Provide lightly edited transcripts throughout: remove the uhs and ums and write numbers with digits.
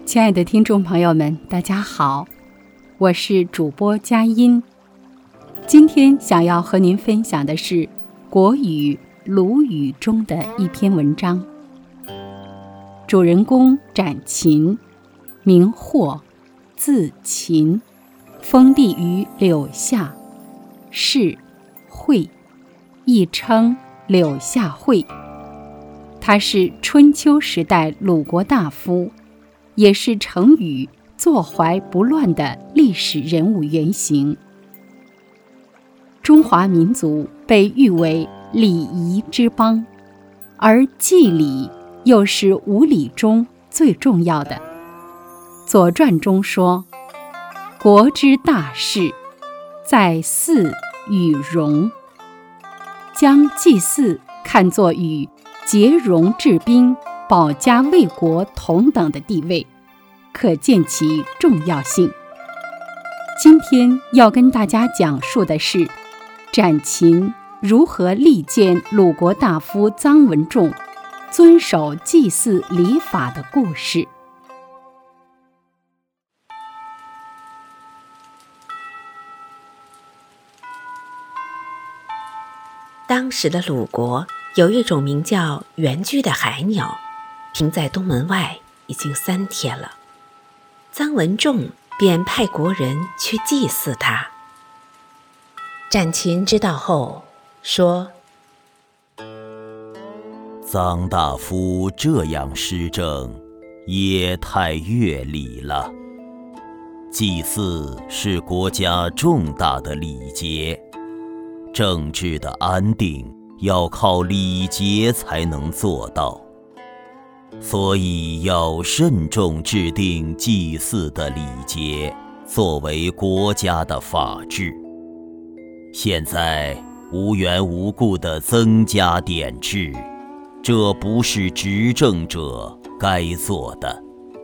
亲爱的听众朋友们，大家好，我是主播佳音。今天想要和您分享的是国语鲁语中的一篇文章。主人公展禽，名霍，字禽，封地于柳下，是惠，亦称柳下惠。他是春秋时代鲁国大夫，也是成语坐怀不乱的历史人物原型。中华民族被誉为礼仪之邦，而祭礼又是五礼中最重要的。左传中说，国之大事，在祀与戎，将祭祀看作与结戎治兵、保家卫国同等的地位，可见其重要性。今天要跟大家讲述的是展禽如何力荐鲁国大夫臧文仲遵守祭祀礼法的故事。 当时的鲁国有一种名叫原居的海鸟，停在东门外已经3天了。臧文仲便派国人去祭祀它。展禽知道后说， 臧大夫这样施政，也太越礼了。祭祀是国家重大的礼节，政治的安定要靠礼节才能做到，所以要慎重制定祭祀的礼节，作为国家的法制。现在无缘无故地增加典制，这不是执政者该做的。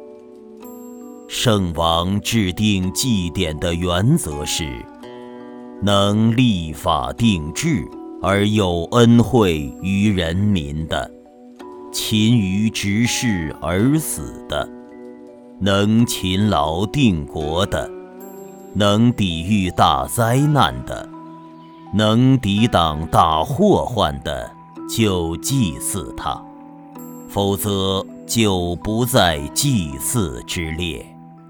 圣王制定祭典的原则是，能立法定制而有恩惠于人民的，勤于执事而死的，能勤劳定国的，能抵御大灾难的，能抵挡大祸患的，就祭祀他，否则就不在祭祀之列。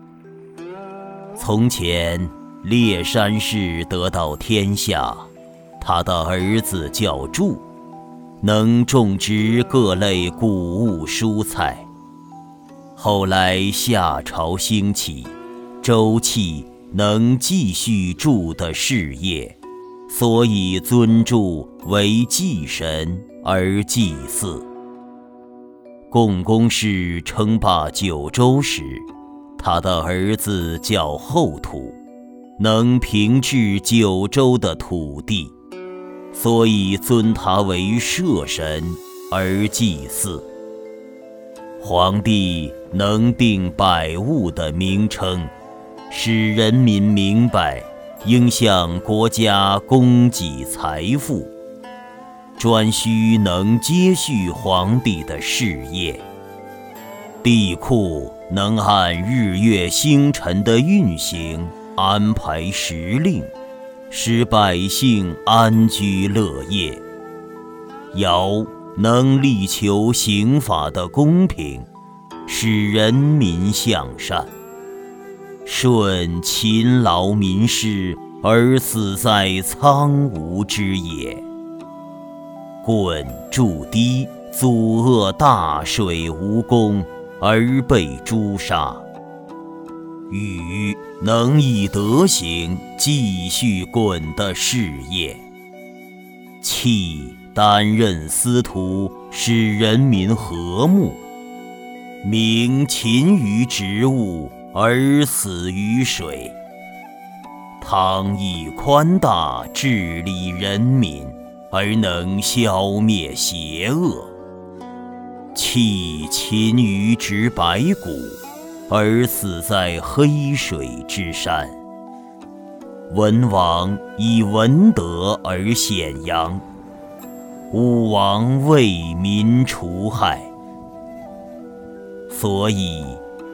从前列山氏得到天下，他的儿子叫祝，能种植各类谷物蔬菜。后来夏朝兴起，周弃能继续祝的事业，所以尊祝为祭神而祭祀。共工氏称霸九州时，他的儿子叫后土，能平治九州的土地，所以尊他为社神而祭祀。皇帝能定百物的名称，使人民明白应向国家供给财富，专需能接续皇帝的事业。地库能按日月星辰的运行安排时令，使百姓安居乐业。尧能力求刑法的公平，使人民向善。舜勤劳民事而死在苍梧之野。鲧筑堤阻遏大水无功而被诛杀。禹能以德行继续鲧的事业。契担任司徒，使人民和睦。明勤于植物而死于水。汤以宽大治理人民，而能消灭邪恶。契勤于植白骨，而死在黑水之山。文王以文德而显扬，武王为民除害。所以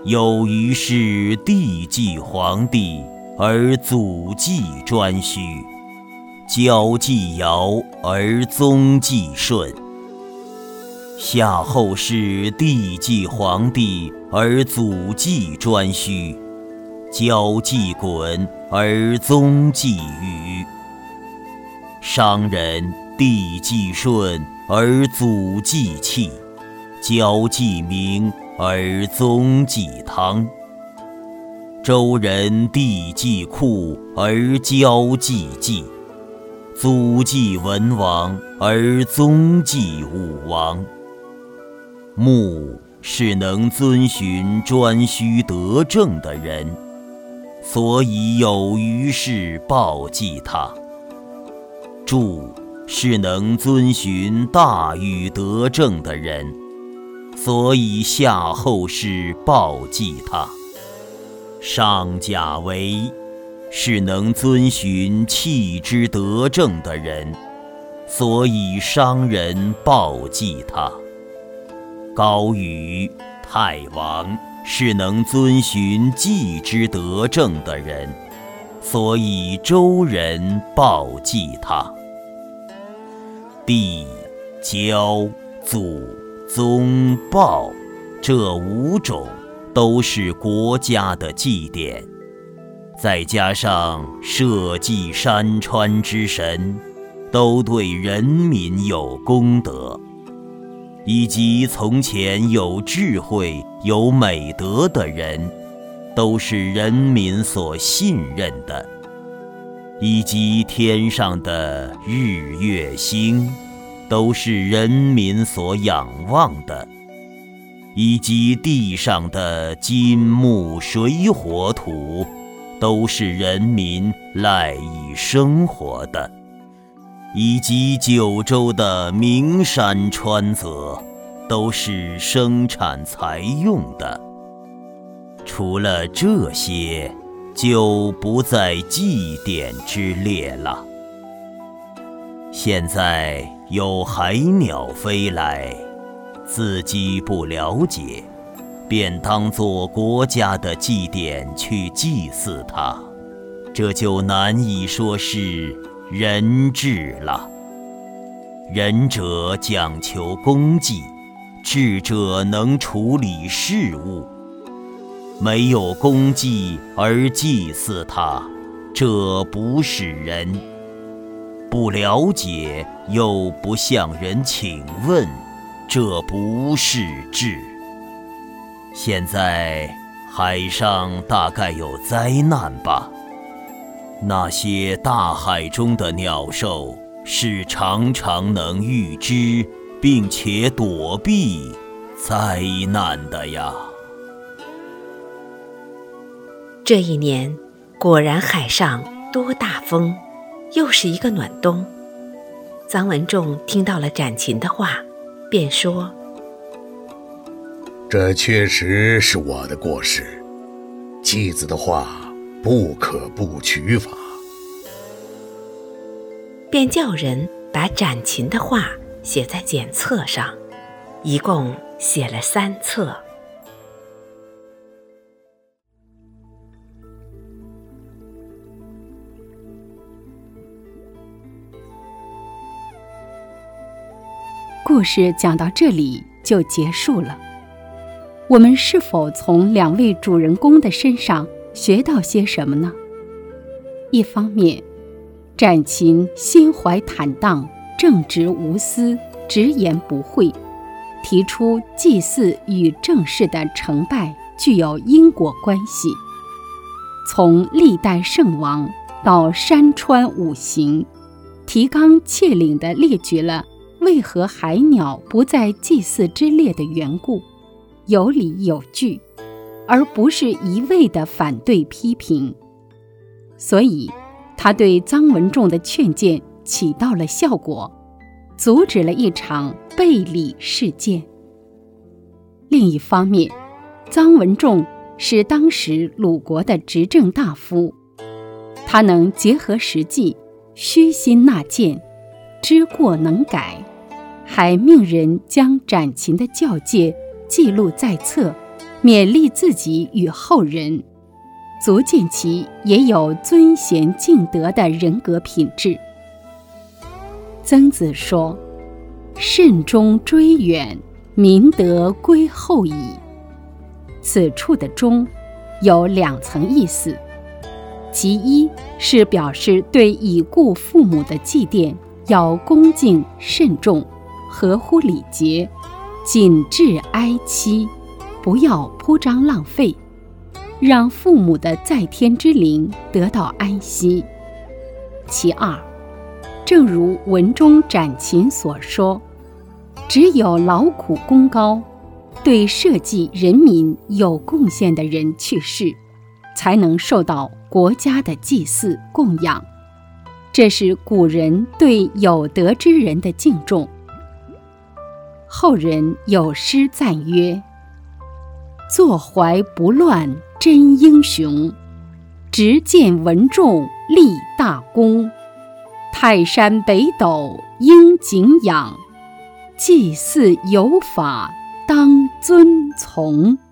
有余是帝继皇帝，而祖继颛顼；交继尧，而宗继舜。夏后氏帝继皇帝，而祖继颛顼；交继鲧，而宗继禹。商人帝继舜，而祖继契；交继明，而宗继汤。周人帝继宧，而交继稷；祖继文王，而宗继武王。穆是能遵循颛顼德政的人，所以有余事报继他。祝是能遵循大禹德政的人，所以夏后氏报继他。上甲维是能遵循契之德政的人，所以商人报继他。高禹、太王是能遵循季之德政的人，所以周人报继他。帝、交、祖、宗、报这5种都是国家的祭典，再加上社稷山川之神，都对人民有功德，以及从前有智慧有美德的人，都是人民所信任的，以及天上的日月星，都是人民所仰望的，以及地上的金木水火土，都是人民赖以生活的，以及九州的名山川泽，都是生产财用的。除了这些，就不在祭典之列了。现在有海鸟飞来，自己不了解，便当作国家的祭典去祭祀它，这就难以说是仁治了。仁者讲求功绩，智者能处理事务。没有功绩而祭祀它，这不是仁。不了解又不向人请问，这不是智。现在海上大概有灾难吧？那些大海中的鸟兽是常常能预知并且躲避灾难的呀。 这一年果然海上多大风，又是一个暖冬。臧文仲听到了展禽的话，便说： 这确实是我的过失，继子的话不可不取法。 便叫人把展禽的话写在简册上，一共写了3册。 故事讲到这里就结束了。我们是否从2位主人公的身上学到些什么呢？一方面，展禽心怀坦荡，正直无私，直言不讳，提出祭祀与政事的成败具有因果关系。从历代圣王到山川五行，提纲挈领地列举了为何海鸟不在祭祀之列的缘故，有理有据，而不是一味的反对批评。所以他对臧文仲的劝谏起到了效果，阻止了一场背礼事件。另一方面，臧文仲是当时鲁国的执政大夫，他能结合实际，虚心纳谏，知过能改，还命人将展禽的教诫记录在册， 勉励自己与后人，足见其也有尊贤敬德的人格品质。曾子说：“慎终追远，明德归后矣。”此处的终有2层意思，其一是表示对已故父母的祭奠要恭敬慎重，合乎礼节，谨致哀戚，不要铺张浪费，让父母的在天之灵得到安息。其二，正如文中展禽所说，只有劳苦功高，对社稷人民有贡献的人去世，才能受到国家的祭祀供养，这是古人对有德之人的敬重。后人有诗赞曰：“坐怀不乱真英雄，执剑闻众立大功。泰山北斗应景仰，祭祀有法当遵从。”